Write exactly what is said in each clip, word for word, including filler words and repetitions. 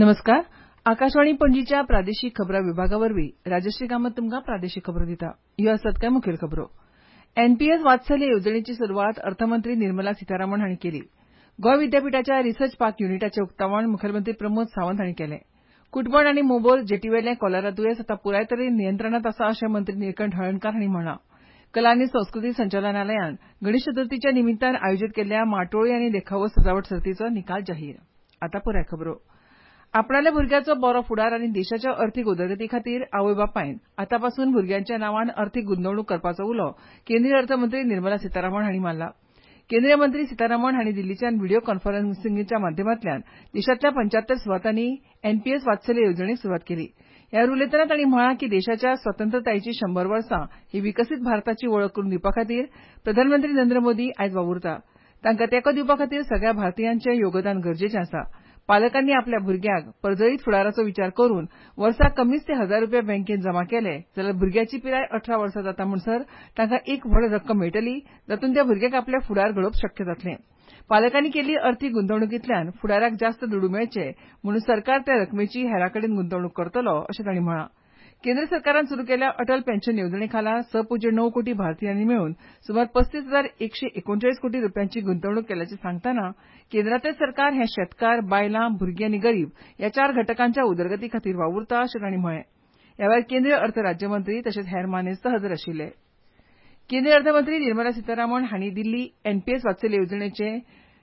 नमस्कार. आकाशवाणी पणजीच्या प्रादेशीक खबरां विभागावरवीं राजश्री कामत तुमकां प्रादेशीक खबरो दिता. ह्यो आसात कांय मुखेल खबरो. एनपीएस वात्सल्य येवजणेची सुरवात अर्थमंत्री निर्मला सीतारामन हांणी केली. गोंय विद्यापीठाच्या रिसर्च पार्क युनिटाचें उक्तावण मुखेलमंत्री प्रमोद सावंत हांणी केलें. कुटबण आनी मोबोर जेटीवेलें कॉलरा दुयेंस आतां पुराय तरेन नियंत्रणांत आसा अशें मंत्री निळकंठ हळर्णकार हांणी म्हळां. कला आनी संस्कृती संचालनालयान गणेश चतुर्थीच्या निमित्तान आयोजीत केल्ल्या माटोळी आनी देखावो सजावट सर्तीचो निकाल जाहीर. आतां पुराय खबरो. आपणाल्या भुरग्याचो बरो फुडार आनी देशाच्या अर्थीक उदरगती खातीर आवय बापायन आतां पासून भुरग्यांच्या नांवान अर्थीक गुंतवणूक करपाचो उलो केंद्रीय अर्थमंत्री निर्मला सीतारामन हांणी मारला. केंद्रीय मंत्री सीतारामन हांणी दिल्लीच्यान व्हिडिओ कॉन्फरन्सिंगेच्या माध्यमांतल्यान देशांतल्या पंच्यात्तर सुवातांनी एनपीएस वात्सल्य येवजणेक सुरवात केली. ह्या वेळार उलयतना तांणी म्हळां की देशाच्या स्वतंत्रतायेची शंबर वर्सां ही विकसीत भारताची वळख करून दिवपा खातीर प्रधानमंत्री नरेंद्र मोदी आयज वावुरता. तांकां तेंको दिवपा खातीर सगळ्या भारतीयांचें योगदान गरजेचें आसा. पालकांनी आपल्या भुरग्याक परजळीत फुडाराचो विचार करून वर्साक कमीच ते हजार रुपया बँकेत जमा केले जाल्यार भुरग्याची पिराय अठरा वर्सां जाता म्हणसर तांकां एक व्हड रक्कम मेळटली, जातूंत त्या भुरग्याक आपलें फुडार घडोवप शक्य जातलें. पालकांनी केल्ली अर्थीक गुंतवणुकींतल्यान फुडाराक जास्त दुडू मेळचे म्हणून सरकार त्या रकमेची हेरांकडेन गुंतवणूक करतलो अशें तांणी म्हळां. केंद्र सरकारान सुरू केल्ल्या अटल पेन्शन येवजणे खाला स पुज्य णव कोटी भारतीयांनी मेळून सुमार पस्तीस हजार एकशे एकोणचाळीस कोटी रुपयांची गुंतवणूक केल्याचें सांगतना केंद्रांतलें सरकार हें शेतकार, बायलां, भुरगीं आनी गरीब ह्या चार घटकांच्या उदरगती खातीर वावुरता अशें तांणी म्हळें. ह्या वेळार केंद्रीय अर्थ राज्यमंत्री तशेंच हेर मानेस्त हजर आशिल्ले. केंद्रीय अर्थमंत्री निर्मला सीतारामन हांणी दिल्ली एनपीएस वात्सल्य येवजणेचे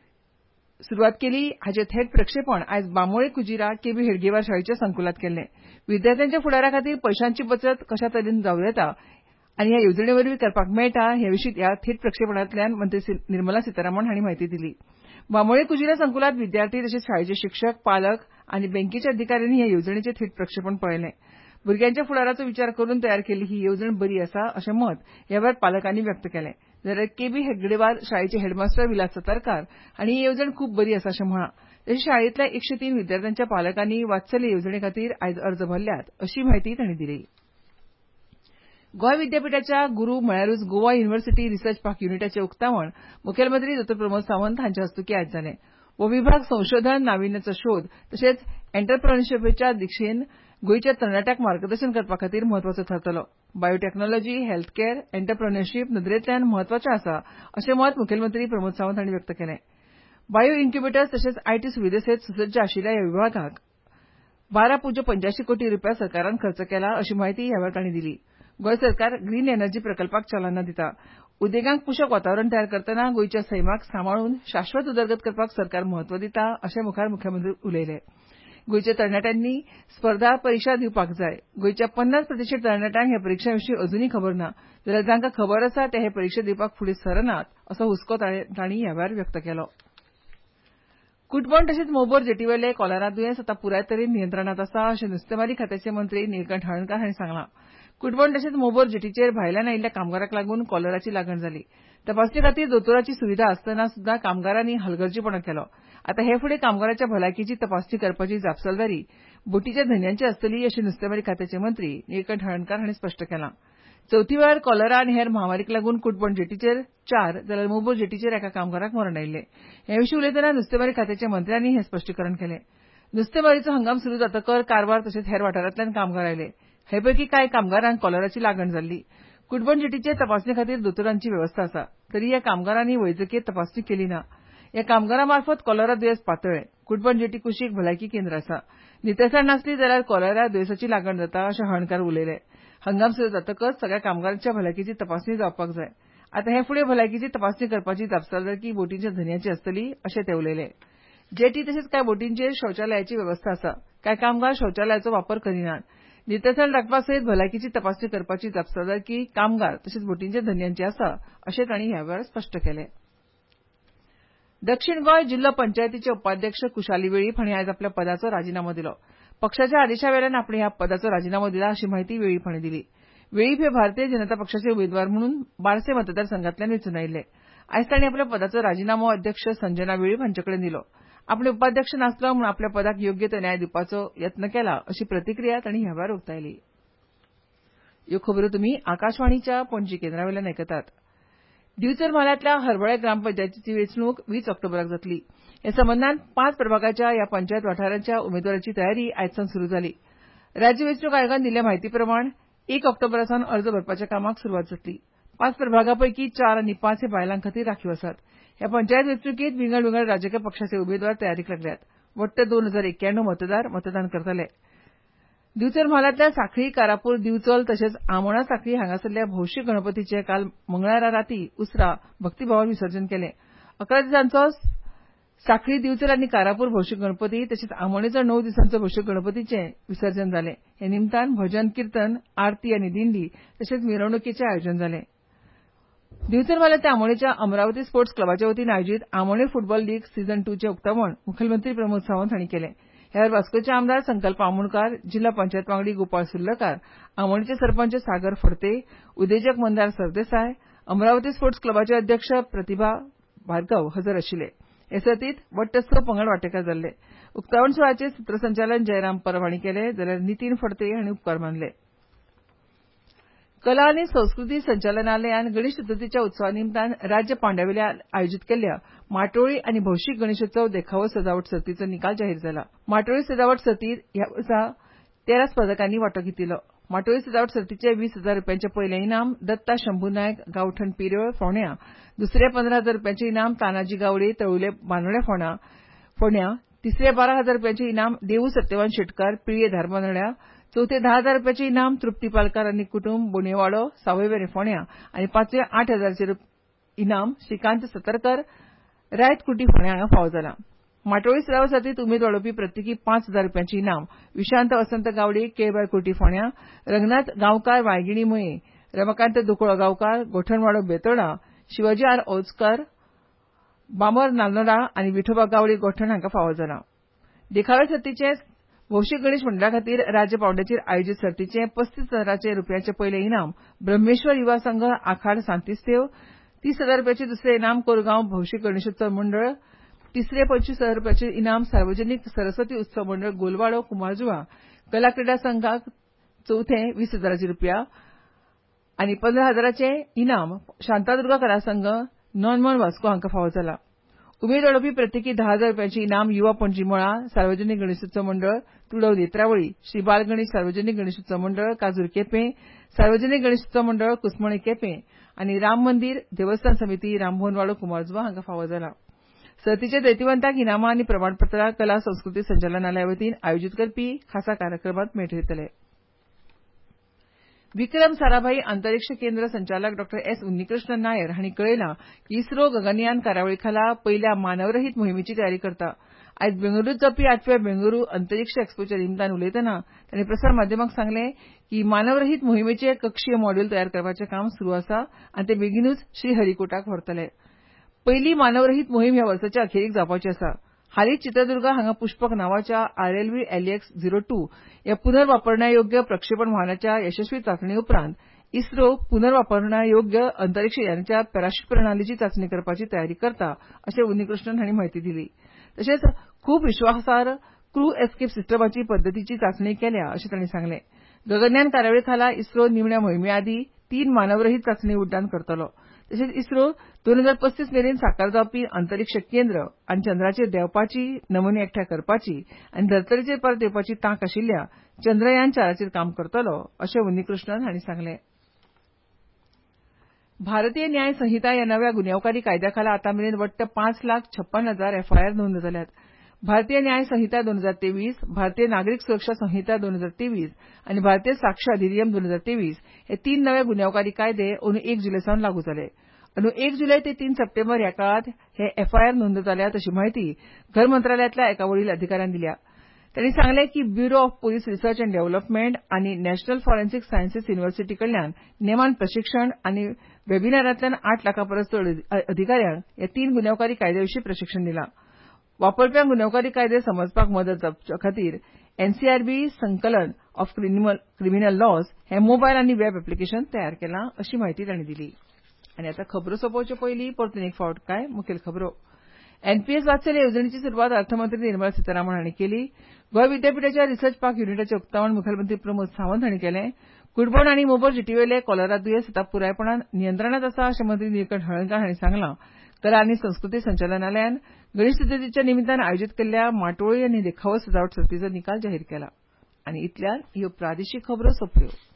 सुरवात केली. हाचें थेट प्रक्षेपण आयज बांबोळे कुजिरा केबी हेडगेवार शाळेच्या संकुलांत केल्लें. विद्यार्थ्यांच्या फुडारा खातीर पयशांची बचत कशा तरेन जावं येता आनी ह्या येवजणे वरवीं करपाक मेळटा हे विशीं ह्या थेट प्रक्षेपणांतल्यान मंत्री निर्मला सीतारामन हांणी म्हायती दिली. बांबोळे कुजिरा संकुलांत विद्यार्थी तशेंच शाळेचे शिक्षक, पालक आनी बँकेच्या अधिकाऱ्यांनी ह्या येवजणेचें थेट प्रक्षेपण पळयलें. भुरग्यांच्या फुडाराचो विचार करून तयार केल्ली ही येवजण बरी आसा अशें मत ह्या वेळार पालकांनी व्यक्त केलें. जाल्यार केबी हेगडेवार शाळेचे हेडमास्टर विलास सतरकार हांणी ही येवजण खूब बरी आसा अशें म्हळां. तशेंच शाळेंतल्या एकशे तीन विद्यार्थ्यांच्या पालकांनी वात्सल्य येवजणे खातीर आयज अर्ज भरल्यात अशी म्हायती तांणी दिली. गोंय विद्यापीठाच्या गुरू म्हळ्यारूच गोवा युनिव्हर्सिटी रिसर्च पार्क युनिटाचें उक्तावण मुखेलमंत्री डॉ प्रमोद सावंत हांच्या हस्तुकीं आयज जालें. हो विभाग संशोधन, नाविन्याचो शोध तशेंच एंटरप्रेन्योरशिपाच्या दिशेन गोंयच्या तरणाट्यांक मार्गदर्शन करपा खातीर म्हत्वाचो थारतलो. बायोटॅक्नॉलॉजी, हेल्थ कॅर, एंटरप्रेन्योरशीप नदरेंतल्यान म्हत्वाचें आसा अशें मत मुखेलमंत्री प्रमोद सावंत हांणी व्यक्त केलें. बायो इन्क्युबेटर्स तशेंच आयटी सुविधे सयत सुसज्ज आशिल्ल्या ह्या विभागाक बारा पुज्य पंच्याऐंशी कोटी रुपया सरकारान खर्च केला अशी माहिती ह्या वेळार तांणी दिली. गोंय सरकार ग्रीन एनर्जी प्रकल्पाक चालना दिता. उद्देगांक पुशक वातावरण तयार करतना गोंयच्या सैमाक सांबाळून शाश्वत उदरगत करपाक सरकार म्हत्व दिता अशें मुखार मुख्यमंत्री उलयले. गोंयच्या तरणाट्यांनी स्पर्धा परिक्षा दिवपाक जाय. गोंयच्या पन्नास प्रतिशत तरणाट्यांक ह्या परिक्षां विशीं अजूनय खबर ना जाल्यार जांकां खबर आसा ते हे परिक्षा दिवपाक फुडें सरनात असो हुस्को तांणी ह्या वेळार व्यक्त केलो. कुटबण तशेंच मोबोर जेटीवेलें कॉलरा दुयेंस आतां पुराय तरेन नियंत्रणांत आसा अशें नुस्तेमारी खात्याचे मंत्री निळकंठ हळर्णकार हांणी सांगलां. कुटबण तशेंच मोबोर जेटीचेर भायल्यान आयिल्ल्या कामगारांक लागून कॉलराची लागण जाली. तपासणी खातीर दोतोराची सुविधा आसतना सुद्दां कामगारांनी हलगर्जीपणा केलो. आतां हे फुडें कामगारांच्या भलायकेची तपासणी करपाची जापसालदारी बोटीच्या धन्यांची आसतली अशें नुस्तेमारी खात्याचे मंत्री निळकंठ हळर्णकार हांणी स्पश्ट केलां. चवथी वेळार कॉलरा आनी हेर महामारीक लागून कुटबण जेटीचेर चार जाल्यार मोबोर जेटीचेर एका कामगाराक मरण आयिल्लें. हे विशीं उलयतना नुस्तेमारी खात्याच्या मंत्र्यांनी हें स्पश्टीकरण केलें. नुस्तेमारीचो हंगाम सुरू जातकर कारवार तशेंच हेर वाठारांतल्यान कामगार आयले. हे पैकी कांय कामगारांक कॉलराची लागण जाल्ली. कुटबण जेटीचेर तपासणी खातीर दोतोरांची वेवस्था आसा. तरी ह्या कामगारांनी वैजकीय तपासणी केली ना. ह्या कामगारां मार्फत कॉलरा दुयेंस पातळ्ळें. कुटबण जेटी कुशीक भलायकी केंद्र आसा. नितळसाण नासली जाल्यार कॉलरा दुयेंसाची लागण जाता अशें हळर्णकार उलयले. हंगाम सुरू जातकच सगळ्या कामगारांच्या भलायकेची तपासणी जावपाक जाय. आतां हे फुडें भलायकेची तपासणी करपाची जापसालदारकी बोटींच्या धन्यांची आसतली अशें ते उलयले. जेटी तशेंच कांय बोटींचेर शौचालयाची वेवस्था आसा. कांय कामगार शौचालयाचो वापर करिनात. नितळसाण राखपा सयत भलायकेची तपासणी करपाची जापसालदारकी कामगार तशेंच बोटींच्या धन्यांची आसा अशें तांणी ह्या वेळार स्पश्ट केलें. दक्षिण गोंय जिल्लो पंचायतीचे उपाध्यक्ष कुशाली वेळीप हांणी आयज आपल्या पदाचो राजिनामो दिलो. पक्षाच्या आदेशा वेल्यान आपणे ह्या पदाचो राजिनामो दिला अशी माहिती वेळीप हांणी दिली. वेळीप हे भारतीय जनता पक्षाचे उमेदवार म्हणून बारसे मतदारसंघांतल्यान वेंचून आयिल्ले. आयज तांणी आपल्या पदाचो राजिनामो अध्यक्ष संजना वेळीप हांचे कडेन दिलो. आपणे उपाध्यक्ष नासलो म्हूण आपल्या पदाक योग्य तो न्याय दिवपाचो यत्न केला अशी प्रतिक्रिया तांणी ह्या वेळार उक्तायली. ह्यो खबरो तुमी आकाशवाणीच्या पणजी केंद्रा वयल्यान आयकतात. दिवचल म्हालांतल्या हरवळे ग्रामपंचायतीची वेंचणूक वीस ऑक्टोबराक जातली. हे संबंदान पांच प्रभागाच्या ह्या पंचायत वाठारांच्या उमेदवारांची तयारी आयजसावन सुरू जाली. राज्य वेंचणूक आयोगान दिल्ले म्हायती प्रमाण एक ऑक्टोबरासावन अर्ज भरपाच्या कामाक सुरवात जातली. पांच प्रभागांपैकी चार आनी पांच हे बायलां खातीर राखीव आसात. ह्या पंचायत वेंचणुकेंत विंगड विंगड राजकी पक्षाचे उमेदवार तयारीक लागल्यात. वट्ट दोन हजार एक्याण्णव मतदार मतदान करतले. दिवचल म्हालांतल्या सांखळी, कारापूर, दिवचल तशेंच आमोणा सांखळी हांगासरल्या भौशीक गणपतीचें काल मंगळारा रातीं उसरा भक्तीभावान विसर्जन केलें. अकरा दिसांचो सांखळी, दिवचल आनी कारापूर भौशीक गणपती तशेंच आमोणेचो णव दिसांचो भौशीक गणपतीचें विसर्जन जालें. हे निमतान भजन, किर्तन, आरती आनी दिंडी तशेंच मिरवणुकीचें आयोजन जालें. दिवचल म्हालांतल्या आमोणेच्या अमरावती स्पोर्ट्स क्लबाच्या वतीन आयोजीत आमोणे फुटबॉल लीग सीझन टू चें उक्तावण मुखेलमंत्री प्रमोद सावंत हांणी केलें. ह्या वास्कोचे आमदार संकल्प आमोणकार, जिल्हा पंचायत वांगडी गोपाळ सुर्लकार, आमोणेचे सरपंच सागर फडते, उद्देजक मंदार सरदेसाय, अमरावती स्पोर्ट्स क्लबाचे अध्यक्ष प्रतिभा भार्गव हजर आशिल्ले. हे सर्तींत वट्ट स पंगड वांटेकार जाल्ले. उक्तावण सुवाळ्याचें सूत्रसंचालन जयराम परब हांणी केलें जाल्यार नितीन फडते हांणी उपकार मानले. कला आनी संस्कृती संचालनालयान गणेश चतुर्थीच्या उत्सवा निमतान राज्य पांवड्यावेल्यान आयोजीत केल्ल्या माटोळी आनी भौशीक गणेशोत्सव देखावो सजावट सर्तीचो निकाल जाहीर जाला. माटोळी सजावट सर्तींत ह्या वर्सा तेरा स्पर्धकांनी वांटो घेतिल्लो. माटोळी सजावट सर्तीचे वीस हजार रुपयांचे पयले इनाम दत्ता शंभू नायक, गांवठण पिरयोळ, फोंड्यां. दुसरे पंदरा हजार रुपयांचे इनाम तानाजी गावडे, तळुले, बांदोड्या, फोंड्यां. तिसरे बारा हजार रुपयांचे इनाम देवू सत्यवान शेटकार, पिळये, धारबांदोड्या. चौथे धा हजार रुपयांचे इनाम तृप्ती पालकार आनी कुटुंब, बोणेवाडो, सावयवेरें, फोंड्यां. आनी पांचवे आठ हजारांचे इनाम श्रीकांत सतरकर, रायत कुटी, फोंड्यां हांगा फावो जाला. माटोळी सजावट सर्तींत उमेद वाडोवपी प्रत्येकी पांच हजार रुपयांचे इनाम विशांत वसंत गावडे, केळबाय कुटी, फोंड्यां, रंगनाथ गांवकार, वाळगिणी मुये, रमाकांत दुकुळो गांवकार, गोठणवाडो, बेतोडा, शिवाजी आर ओजकर, बामर नालनोडा आनी विठोबा गावडे, गोठण हांकां फावो जाला. देखाव्या सर्तीचे भौशीक गणेश मंडळा खातीर राज्य पांवड्याचेर आयोजीत सर्तीचे पस्तीस हजारांचे रुपयांचे पयले इनाम ब्रह्मेश्वर युवा संघ आखाड सांतिस्तेव, तीस हजार रुपयांचे दुसरे इनाम कोरगांव भौशीक गणेशोत्सव मंडळ, तिसरे पंचवीस हजार रुपयांचे इनाम सार्वजनीक सरस्वती उत्सव मंडळ गोलवाडो, कुमारजुवा, कला क्रीडा संघाक चौथे वीस हजारांचे रुपया आनी पंदरा हजारांचे इनाम शांतादुर्गा कला संघ नॉनमॉन वास्को हांकां फावो जाला. उमेद वाडोवपी प्रत्येकी धा हजार रुपयांचे इनाम युवा पणजी मळा, सार्वजनीक गणेशोत्सव मंडळ तुडव नेत्रावळी, श्री बाल गणेश सार्वजनीक गणेशोत्सव मंडळ काजूर केपें, सार्वजनीक गणेशोत्सव मंडळ कुसमणी केपें आनी राम मंदिर देवस्थान समिती रामभवनवाडो, कुमारजुवा हांकां फावो जाला. सर्तीच्या दैतिवंतांक इनामां आनी प्रमाणपत्रां कला संस्कृती संचालनालया वतीन आयोजीत करपी खासा कार्यक्रमांत मेळटले. विक्रम साराभाई अंतरिक्ष केंद्र संचालक डॉ एस उन्नीकृष्णन नायर हांणी कळयलां की इस्रो गगनयान कार्यावळी खाला पयल्या मानवरहीत मोहिमेची तयारी करता. आयज बेंगळुरूंत जावपी आठव्या बेंगळुरू अंतरिक्ष एक्स्पोच्या निमतान उलयतना तांणी प्रसार माध्यमांक सांगलें की मानवरहीत मोहिमेचे कक्षीय मॉड्यूल तयार करपाचें काम सुरू आसा आनी ते बेगीनूच श्रीहरीकोटाक व्हरतले. पयली मानवरहीत मोहीम ह्या वर्साच्या अखेरेक जावपाची आसा. हालींच चित्रदुर्गा हांगा पुष्पक नांवाच्या आरएलव्ही एलएक्स झिरो टू ह्या पुनर्वापरण्यायोग्य प्रक्षेपण वाहनाच्या यशस्वी चांचणी उपरांत इस्रो पुनर्वापरण्यायोग्य अंतरिक्ष यानाच्या पॅराशूट प्रणालीची चांचणी करपाची तयारी करता अशें उन्नीकृष्णन हांणी म्हायती दिली. तशेंच खूब विश्वासार्ह क्रू एस्केप सिस्टमाची पद्दतीची चांचणी केल्या अशें तांणी सांगलें. गगनयान कार्यावळी खाला इस्रो निमण्या मोहिमे आदीं तीन मानवरहीत चांचणी उड्डाण करतलो. तशेंच इस्रो दोन हजार पस्तीस मेरेन साकार जावपी अंतरिक्ष केंद्र आनी चंद्राचेर देंवपाची, नमुने एकठांय करपाची आनी धर्तरेचेर परत येवपाची तांक आशिल्ल्या चंद्रयान चाराचेर काम करतलो अशें उन्नीकृष्णन हांणी सांगलें. भारतीय न्याय संहिता ह्या नव्या गुन्यांवकारी कायद्या खाला आतां मेरेन वट्ट पांच लाख छप्पन हजार एफआयआर नोंद जाल्यात. भारतीय न्याय संहिता दोन हजार तेवीस, भारतीय नागरीक सुरक्षा संहिता दोन हजार तेवीस आनी भारतीय साक्ष अधिनियम दोन हजार तेवीस हे तीन नवे गुन्यांवकारी कायदे अंदू एक जुलैसावन लागू जाले. अंदू एक जुलय ते तीन सप्टेंबर ह्या काळांत हे एफआयआर नोंद जाल्यात अशी म्हायती घर मंत्रालयातल्या एका वडील अधिकाऱ्यान दिल्या. तांणी सांगलें की bureau of police research and development आनी नॅशनल फॉरेन्सिक सायन्सीस युनिव्हर्सिटी कडल्यान नेमान प्रशिक्षण आनी वेबिनारांतल्यान आठ लाखां परस चड अधिकाऱ्यांक ह्या तीन गुन्यांवकारी कायद्याविशीं प्रशिक्षण दिलां. वापरप्यांक गुन्यांवकारी कायदे समजपाक मदत जावचे खातीर एनसीआरबी संकलन ऑफ क्रिमिनल लॉज हे मोबायल आनी वेब एप्लिकेशन तयार केलां अशी म्हायती तांणी दिली. आनी आतां खबरो सोंपोवचे पयलीं परतून एक फावट कांय मुखेल खबरो. एनपीएस वात्सल्य येवजणेची सुरवात अर्थमंत्री निर्मला सीतारामन हांणी केली. गोंय विद्यापीठाच्या रिसर्च पार्क युनिटाचें उक्तावण मुखेलमंत्री प्रमोद सावंत हांणी केलें. कुडबोण आनी मोबोर जिटीवेले कॉलरा दुयेंस आतां पुरायपणान नियंत्रणांत आसा अशें मंत्री निलकंठ हळर्णकार हांणी सांगलां. कला आनी संस्कृती संचालनालयान गणेश चतुर्थीच्या निमतान आयोजीत केल्ल्या माटोळी आनी देखावो सजावट सर्तीचो निकाल जाहीर केला. आनी इतल्यान ह्यो प्रादेशीक खबरो सोंपल्यो.